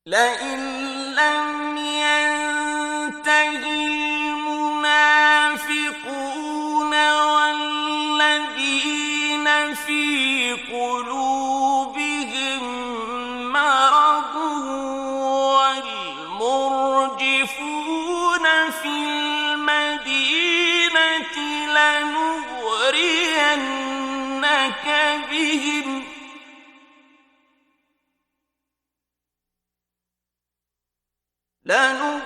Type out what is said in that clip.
لئن لم ينته المنافقون والذين في قلوبهم مرض والمرجفون في المدينة لنغرينك بهم لنغرينك